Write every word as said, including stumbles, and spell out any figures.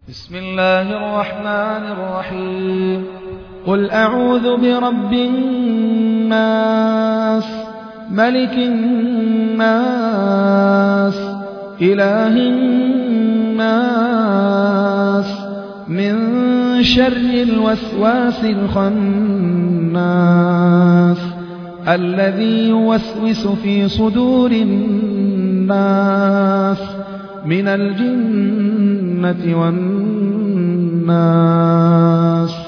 بسم الله الرحمن الرحيم قل أعوذ برب الناس ملك الناس إله الناس من شر الوسواس الخناس الذي يوسوس في صدور الناس من الجنة والناس